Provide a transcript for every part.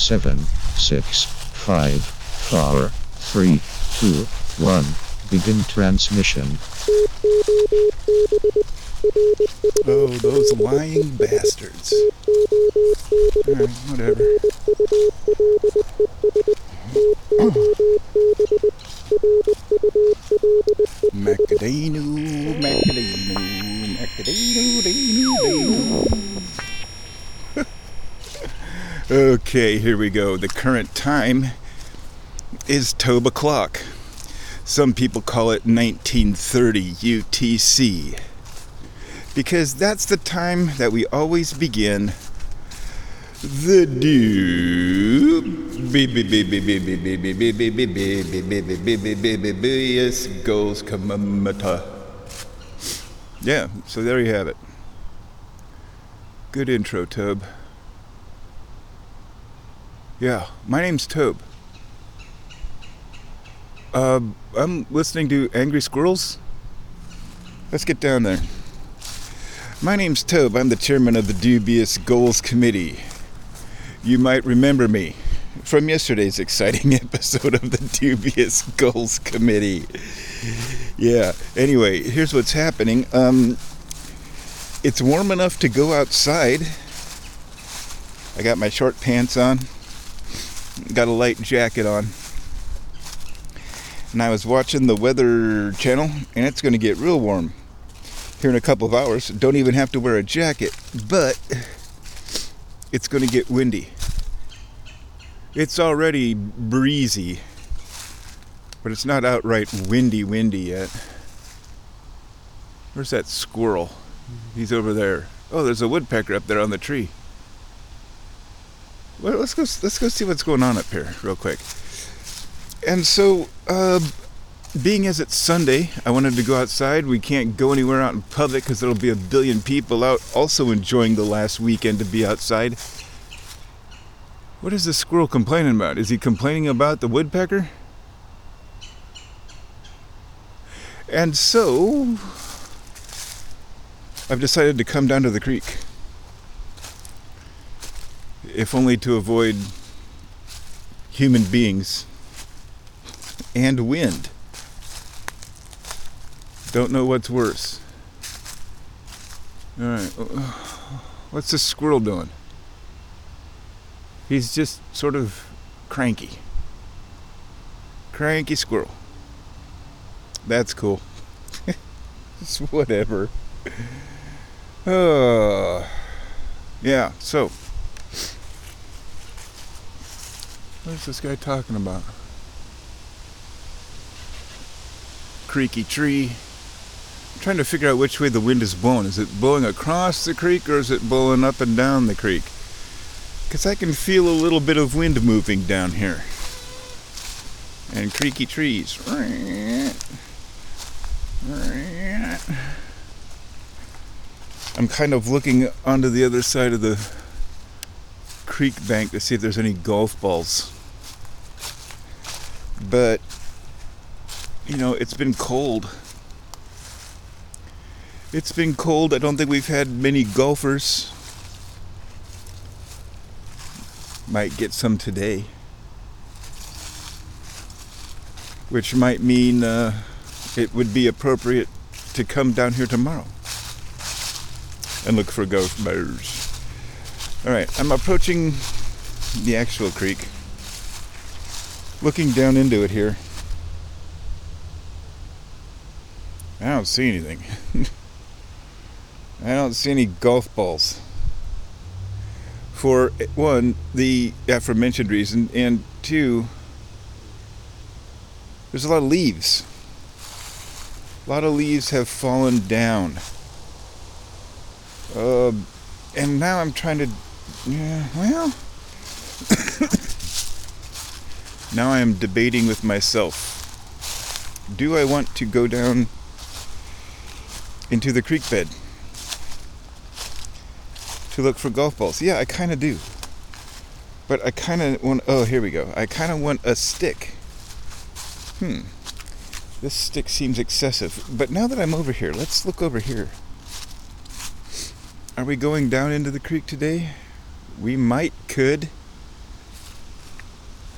7, 6, 5, 4, 3, 2, 1. Begin transmission. Oh, those lying bastards. Alright, whatever. Macadino, macadino, macadino, dino. Okay, here we go. The current time is 12 o'clock. Some people call it 1930 UTC. Because that's the time that we always begin the dubious goals commemorator. Yeah, so there you have it. Good intro, Tobe. Yeah, my name's Tobe. I'm listening to Angry Squirrels. Let's get down there. My name's Tobe. I'm the chairman of the Dubious Goals Committee. You might remember me from yesterday's exciting episode of the Dubious Goals Committee. Yeah, anyway, here's what's happening. It's warm enough to go outside. I got my short pants on. Got a light jacket on. And I was watching the Weather Channel, and it's going to get real warm here in a couple of hours. Don't even have to wear a jacket, but it's going to get windy. It's already breezy, but it's not outright windy yet. Where's that squirrel? He's over there. Oh, there's a woodpecker up there on the tree. Well, let's go see what's going on up here real quick. And so, being as it's Sunday, I wanted to go outside. We can't go anywhere out in public because there'll be a billion people out also enjoying the last weekend to be outside. What is this squirrel complaining about? Is he complaining about the woodpecker? And so, I've decided to come down to the creek. If only to avoid human beings and wind. Don't know what's worse. Alright, what's this squirrel doing? He's just sort of cranky. Cranky squirrel. That's cool. It's whatever. Yeah, so. What is this guy talking about? Creaky tree. I'm trying to figure out which way the wind is blowing. Is it blowing across the creek or is it blowing up and down the creek? Because I can feel a little bit of wind moving down here. And creaky trees. I'm kind of looking onto the other side of the creek bank to see if there's any golf balls. But, you know, it's been cold. It's been cold. I don't think we've had many golfers. Might get some today. Which might mean it would be appropriate to come down here tomorrow and look for golfers. Alright, I'm approaching the actual creek. Looking down into it here. I don't see anything. I don't see any golf balls. For one, the aforementioned reason, and two, there's a lot of leaves. A lot of leaves have fallen down. And now I'm trying to, now I am debating with myself. Do I want to go down into the creek bed to look for golf balls? Yeah, I kind of do. But I kind of want, here we go. I kind of want a stick. This stick seems excessive. But now that I'm over here, let's look over here. Are we going down into the creek today? We could.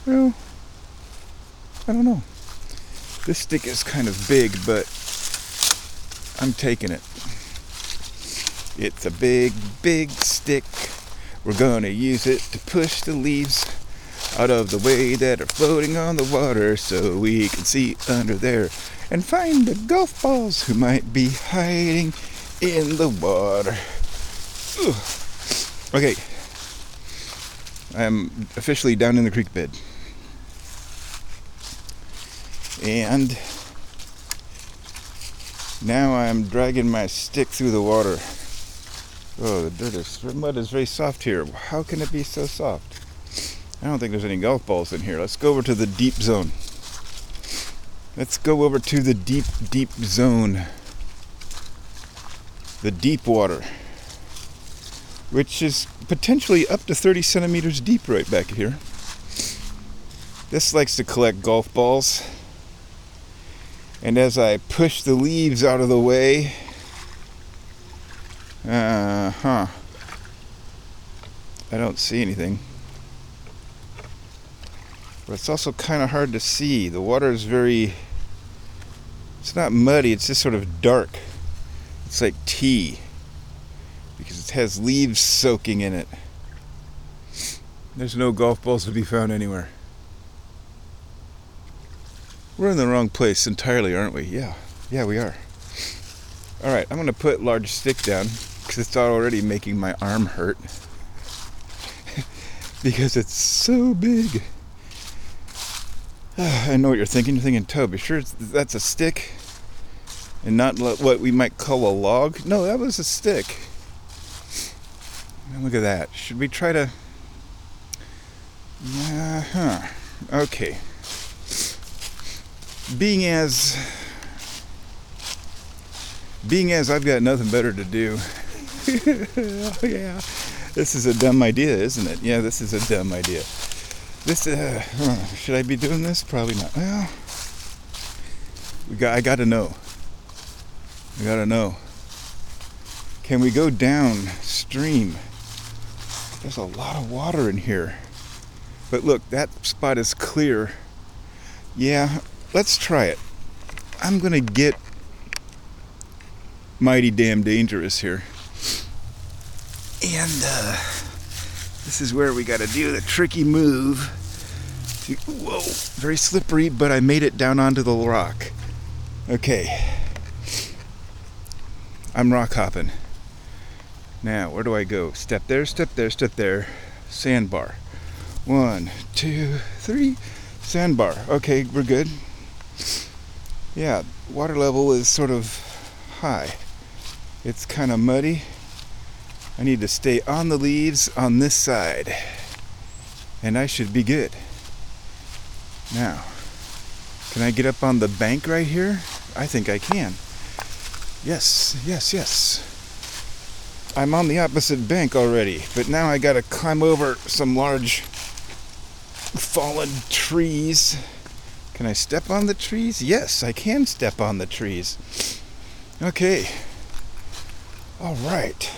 Well, I don't know. This stick is kind of big, but I'm taking it. It's a big, big stick. We're gonna use it to push the leaves out of the way that are floating on the water so we can see under there and find the golf balls who might be hiding in the water. Ugh. Okay. I'm officially down in the creek bed. And now I'm dragging my stick through the water. Oh, the mud is very soft here. How can it be so soft? I don't think there's any golf balls in here. Let's go over to the deep zone. Let's go over to the deep, deep zone. The deep water, which is potentially up to 30 centimeters deep right back here. This likes to collect golf balls. And as I push the leaves out of the way, I don't see anything. But it's also kind of hard to see. The water is it's not muddy, it's just sort of dark. It's like tea, because it has leaves soaking in it. There's no golf balls to be found anywhere. We're in the wrong place entirely, aren't we? Yeah, we are. Alright, I'm going to put large stick down, because it's already making my arm hurt. Because it's so big. I know what you're thinking. You're thinking, Tobe, you sure that's a stick? And not what we might call a log? No, that was a stick. Now look at that. Should we try to... Okay. Being as I've got nothing better to do. Oh yeah. This is a dumb idea, isn't it? Yeah, this is a dumb idea. Should I be doing this? Probably not. Well, I gotta know. Can we go downstream? There's a lot of water in here. But look, that spot is clear. Yeah, let's try it. I'm gonna get mighty damn dangerous here. And this is where we gotta do the tricky move. Whoa, very slippery, but I made it down onto the rock. Okay. I'm rock hopping. Now, where do I go? Step there, step there, step there. Sandbar. 1, 2, 3. Sandbar. Okay, we're good. Yeah, water level is sort of high. It's kind of muddy. I need to stay on the leaves on this side. And I should be good. Now, can I get up on the bank right here? I think I can. Yes. I'm on the opposite bank already, but now I gotta climb over some large fallen trees. Can I step on the trees? Yes, I can step on the trees. Okay. All right.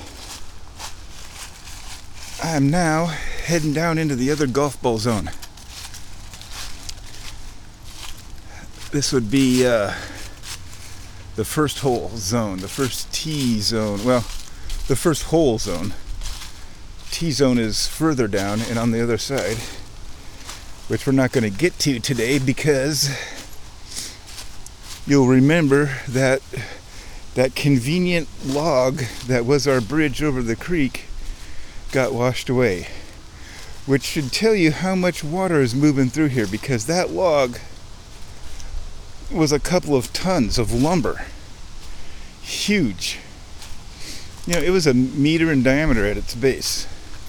I am now heading down into the other golf ball zone. This would be the first hole zone, the first tee zone. Well, the first hole zone. Tee zone is further down and on the other side, which we're not going to get to today because you'll remember that convenient log that was our bridge over the creek got washed away, which should tell you how much water is moving through here, because that log was a couple of tons of lumber. Huge. You know, it was 1 meter in diameter at its base.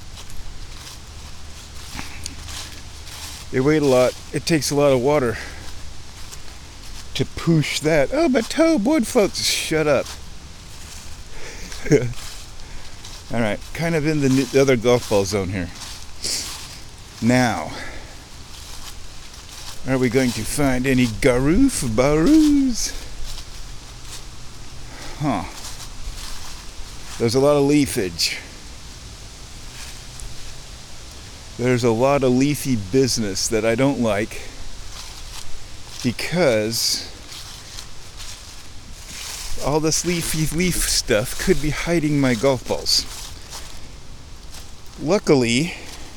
They weighed a lot. It takes a lot of water to push that. Oh, but Tobe, wood floats. Shut up. All right, kind of in the other golf ball zone here. Now, are we going to find any baroos? Huh. There's a lot of leafage. there's a lot of leafy business that I don't like, because all this leafy leaf stuff could be hiding my golf balls. Luckily,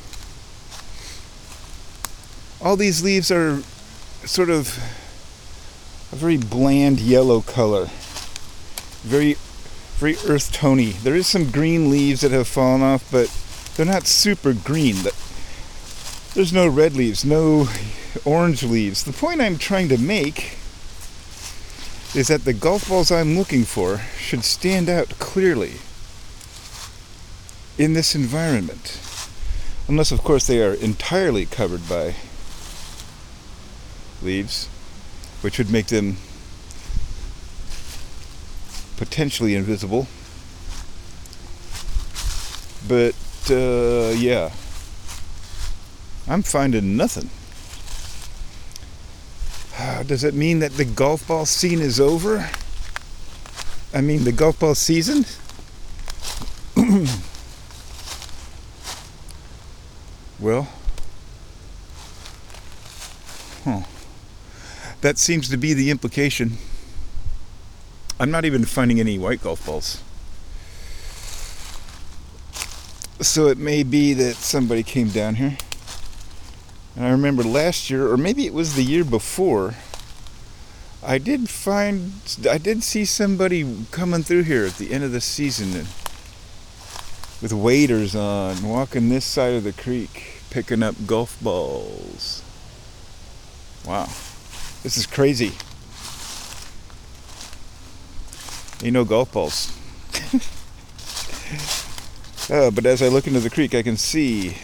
all these leaves are sort of a very bland yellow color, very earth tony. There is some green leaves that have fallen off, but they're not super green. There's no red leaves, no orange leaves. The point I'm trying to make is that the golf balls I'm looking for should stand out clearly in this environment. Unless, of course, they are entirely covered by leaves, which would make them potentially invisible. But, yeah. I'm finding nothing. Does it mean that the golf ball scene is over? I mean, the golf ball season? Well, that seems to be the implication. I'm not even finding any white golf balls. So it may be that somebody came down here. And I remember last year, or maybe it was the year before, I did see somebody coming through here at the end of the season with waders on, walking this side of the creek, picking up golf balls. Wow, this is crazy. Ain't no golf balls. But as I look into the creek, I can see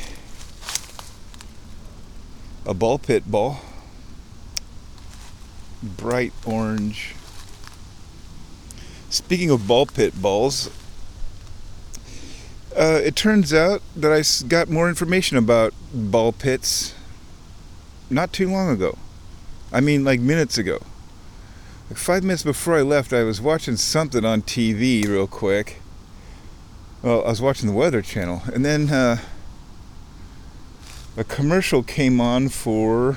a ball pit ball, bright orange. Speaking of ball pit balls, it turns out that I got more information about ball pits not too long ago. I mean, like minutes ago. Like 5 minutes before I left, I was watching something on TV real quick. Well, I was watching the Weather Channel, and then a commercial came on for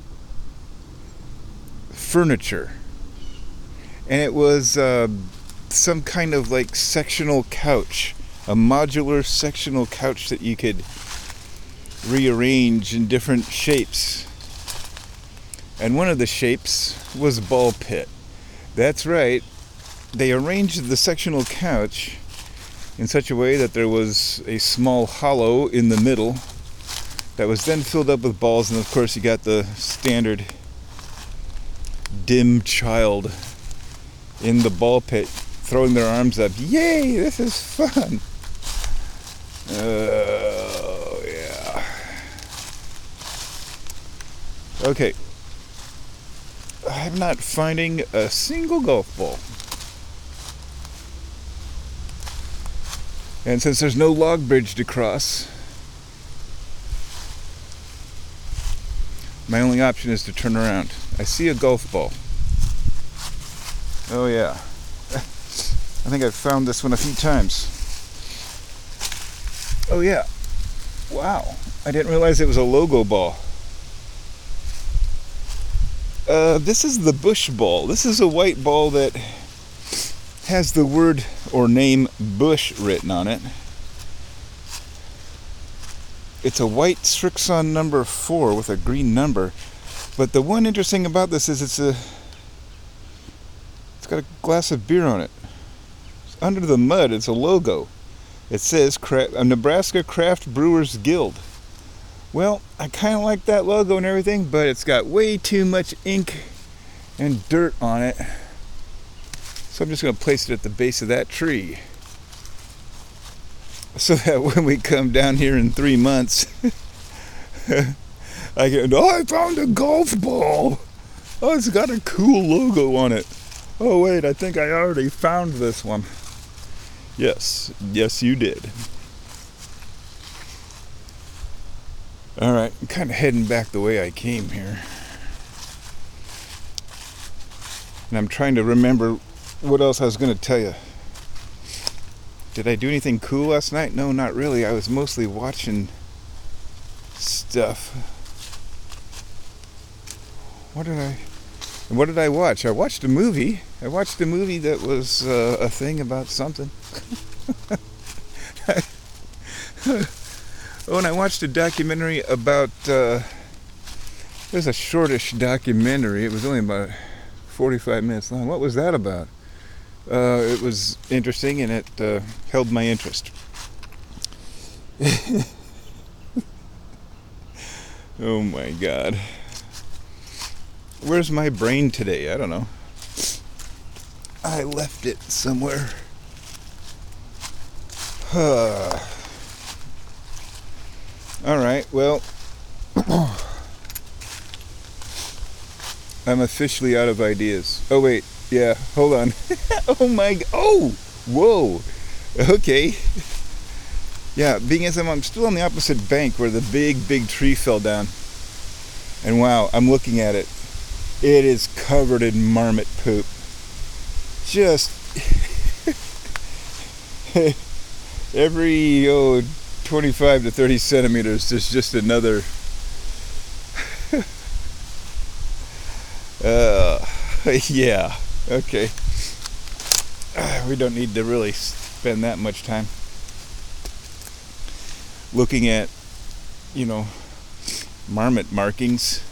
furniture, and it was some kind of like sectional couch, a modular sectional couch that you could rearrange in different shapes, and one of the shapes was ball pit. That's right, they arranged the sectional couch in such a way that there was a small hollow in the middle that was then filled up with balls, and of course you got the standard dim child in the ball pit throwing their arms up. Yay, this is fun. Oh, yeah. Okay. I'm not finding a single golf ball. And since there's no log bridge to cross, my only option is to turn around. I see a golf ball. Oh yeah. I think I've found this one a few times. Oh yeah. Wow. I didn't realize it was a logo ball. This is the Bush ball. This is a white ball that has the word or name Bush written on it. It's a white Srixon number 4 with a green number. But the one interesting about this is it's got a glass of beer on it. It's under the mud, it's a logo. It says Nebraska Craft Brewers Guild. Well, I kind of like that logo and everything, but it's got way too much ink and dirt on it. So I'm just going to place it at the base of that tree, so that when we come down here in 3 months, I found a golf ball. Oh, it's got a cool logo on it. Oh wait, I think I already found this one. Yes, you did. Alright, I'm kind of heading back the way I came here. And I'm trying to remember what else I was going to tell you. Did I do anything cool last night? No, not really. I was mostly watching stuff. What did I watch? I watched a movie. I watched a movie that was a thing about something. Oh, and I watched a documentary about, it was a shortish documentary. It was only about 45 minutes long. What was that about? It was interesting, and it held my interest. Oh my God. Where's my brain today? I don't know. I left it somewhere. Alright, well, I'm officially out of ideas. Oh wait, yeah, hold on. Oh my God. Oh! Whoa! Okay. Yeah, being as I'm still on the opposite bank where the big tree fell down. And wow, I'm looking at it. It is covered in marmot poop. Just every 25 to 30 centimeters, there's just another. Yeah, okay. We don't need to really spend that much time looking at, marmot markings.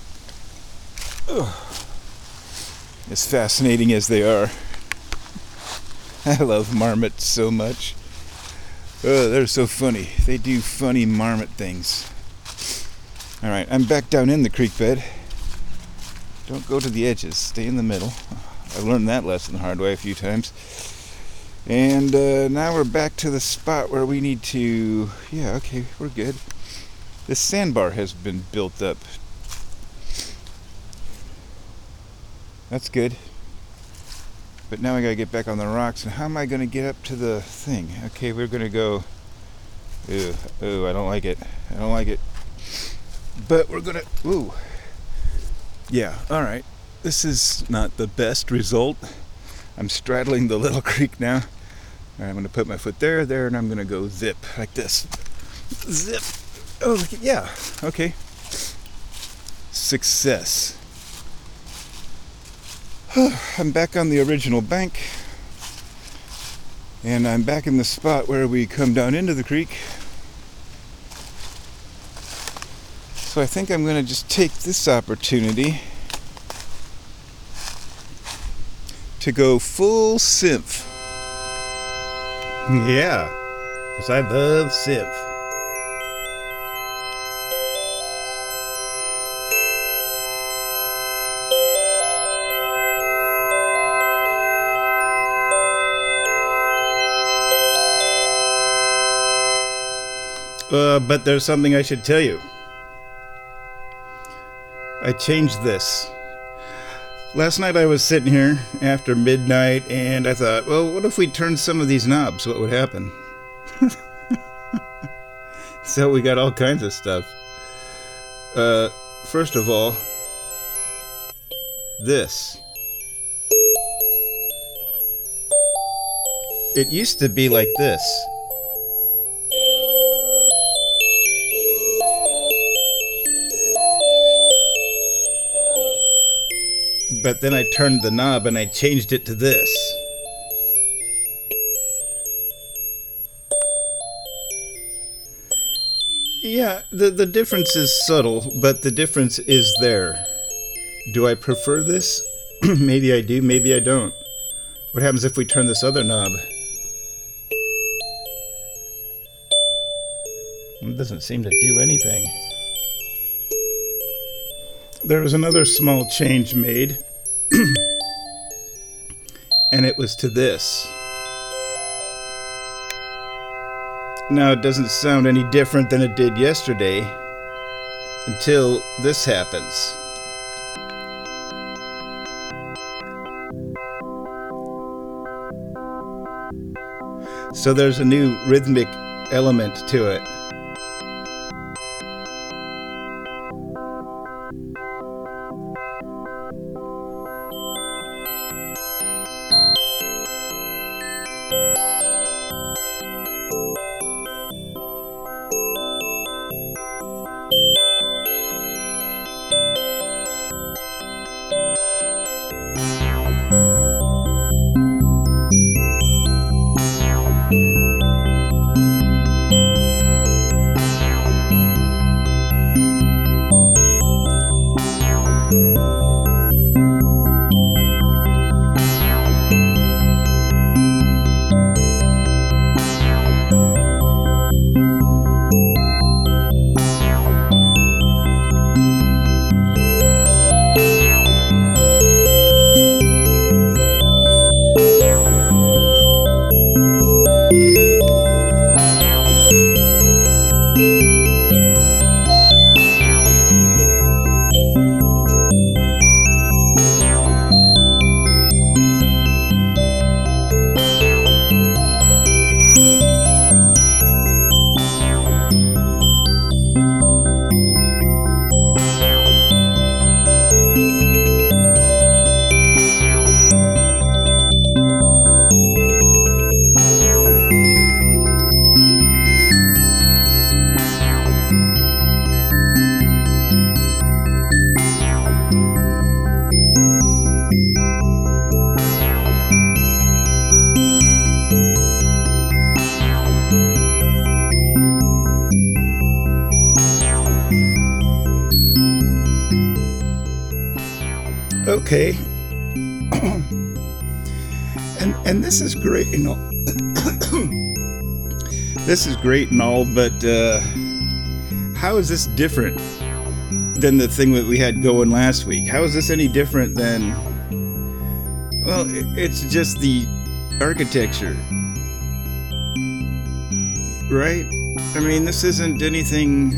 As fascinating as they are. I love marmots so much. Oh, they're so funny. They do funny marmot things. Alright, I'm back down in the creek bed. Don't go to the edges. Stay in the middle. I learned that lesson the hard way a few times. And now we're back to the spot where we need to... Yeah, okay, we're good. This sandbar has been built up. That's good. But now I gotta get back on the rocks, and how am I gonna get up to the thing? Okay, we're gonna go. Ooh, I don't like it. I don't like it. But we're gonna. Ooh. Yeah. All right. This is not the best result. I'm straddling the little creek now. All right, I'm gonna put my foot there, and I'm gonna go zip like this. Zip. Oh, yeah. Okay. Success. I'm back on the original bank, and I'm back in the spot where we come down into the creek. So I think I'm going to just take this opportunity to go full synth. Yeah, because I love synth. But there's something I should tell you. I changed this. Last night I was sitting here after midnight, and I thought, well, what if we turned some of these knobs? What would happen? So we got all kinds of stuff. First of all, this. It used to be like this. But then I turned the knob and I changed it to this. Yeah, the difference is subtle, but the difference is there. Do I prefer this? Maybe I do, maybe I don't. What happens if we turn this other knob? It doesn't seem to do anything. There was another small change made, and it was to this. Now it doesn't sound any different than it did yesterday until this happens. So there's a new rhythmic element to it. Okay. and this is great, this is great and all, but how is this different than the thing that we had going last week? How is this any different than... Well, it's just the architecture, right? I mean, this isn't anything...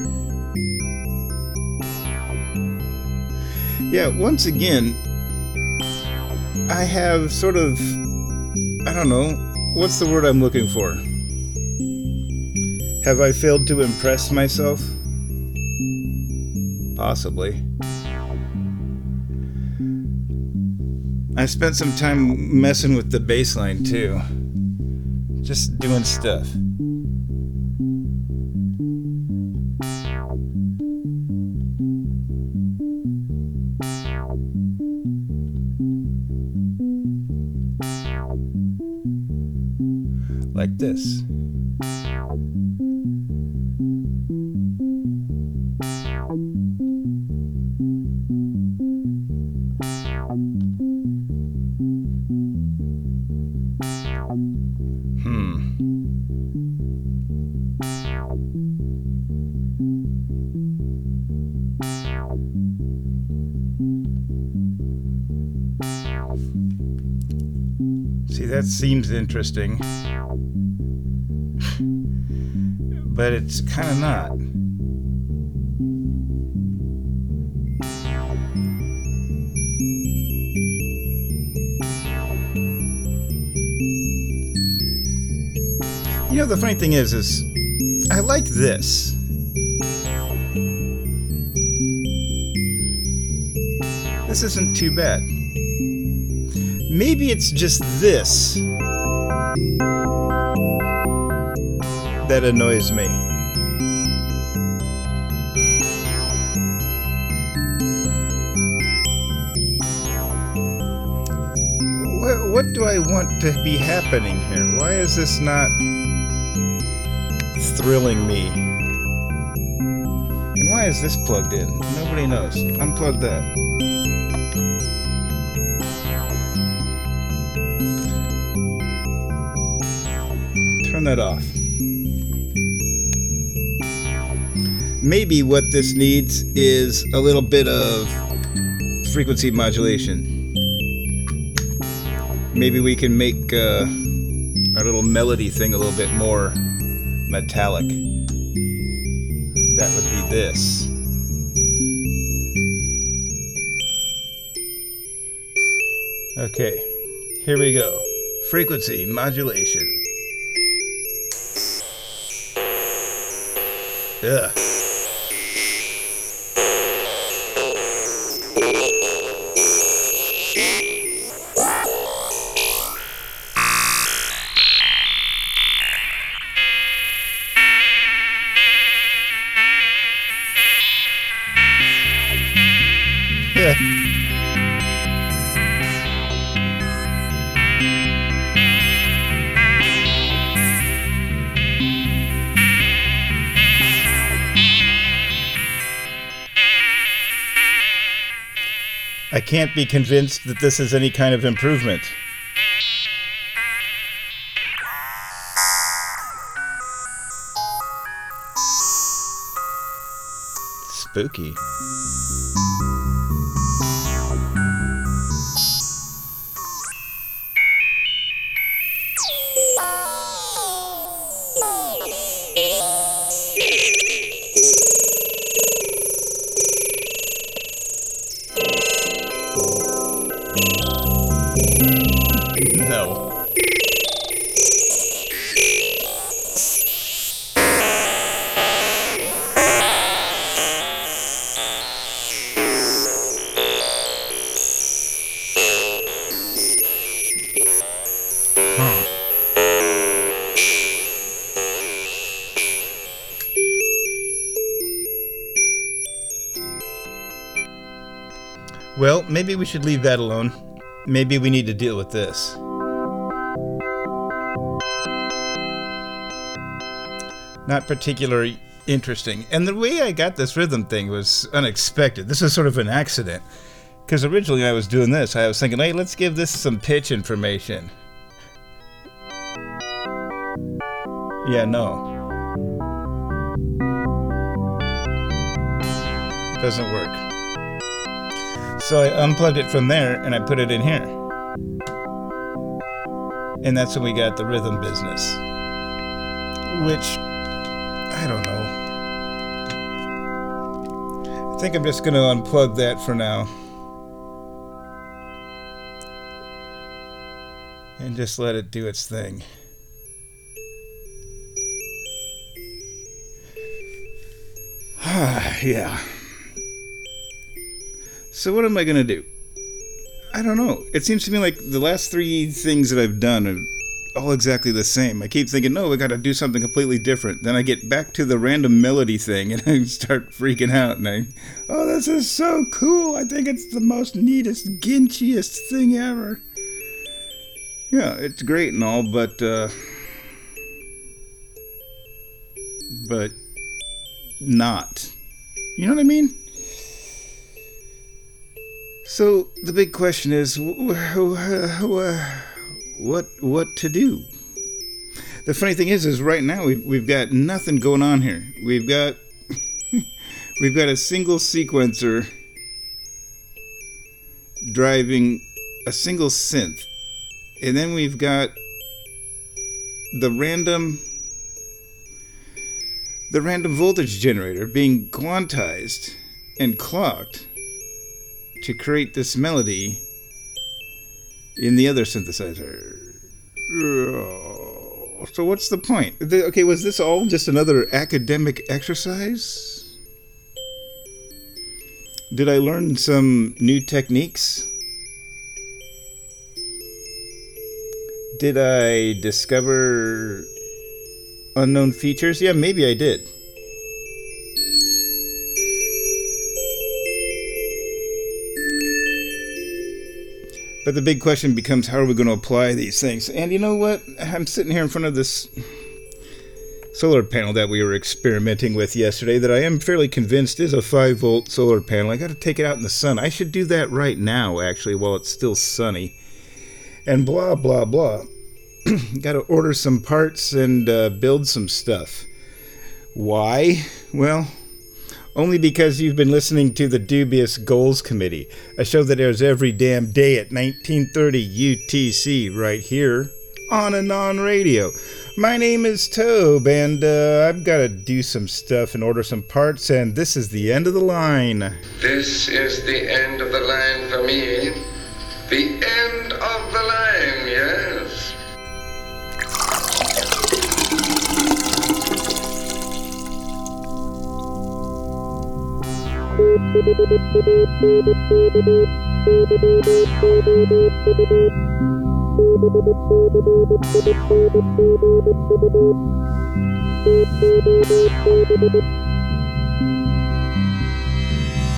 Yeah, once again, I have sort of... I don't know, what's the word I'm looking for? Have I failed to impress myself? Possibly. I spent some time messing with the bass line too. Just doing stuff. Like this. See, that seems interesting. But it's kind of not. You know, the funny thing is I like this. This isn't too bad. Maybe it's just this that annoys me. What do I want to be happening here? Why is this not thrilling me? And why is this plugged in? Nobody knows. Unplug that. Turn that off. Maybe what this needs is a little bit of frequency modulation. Maybe we can make our little melody thing a little bit more metallic. That would be this. Okay, here we go. Frequency modulation. Ugh. I can't be convinced that this is any kind of improvement. Spooky. No. Well, maybe we should leave that alone. Maybe we need to deal with this. Not particularly interesting. And the way I got this rhythm thing was unexpected. This is sort of an accident. Because originally I was doing this. I was thinking, hey, let's give this some pitch information. Yeah, no. Doesn't work. So I unplugged it from there and I put it in here. And that's when we got the rhythm business. Which, I don't know. I think I'm just going to unplug that for now. And just let it do its thing. Yeah. So what am I going to do? I don't know. It seems to me like the last 3 things that I've done are all exactly the same. I keep thinking, no, we got to do something completely different. Then I get back to the random melody thing and I start freaking out. And oh, this is so cool. I think it's the most neatest, ginchiest thing ever. Yeah, it's great and all, but not. You know what I mean? So the big question is, what to do? The funny thing is right now we've got nothing going on here. We've got a single sequencer driving a single synth, and then we've got the random voltage generator being quantized and clocked to create this melody in the other synthesizer. So what's the point? Okay, was this all just another academic exercise? Did I learn some new techniques? Did I discover unknown features? Yeah, maybe I did. But the big question becomes, how are we going to apply these things? And you know what? I'm sitting here in front of this solar panel that we were experimenting with yesterday that I am fairly convinced is a 5-volt solar panel. I got to take it out in the sun. I should do that right now, actually, while it's still sunny. And blah, blah, blah. Got to order some parts and build some stuff. Why? Well, only because you've been listening to the Dubious Goals Committee, a show that airs every damn day at 1930 UTC right here on Anon Radio. My name is Tobe, and I've got to do some stuff and order some parts, and this is the end of the line. This is the end of the line for me. The end of the line, yes.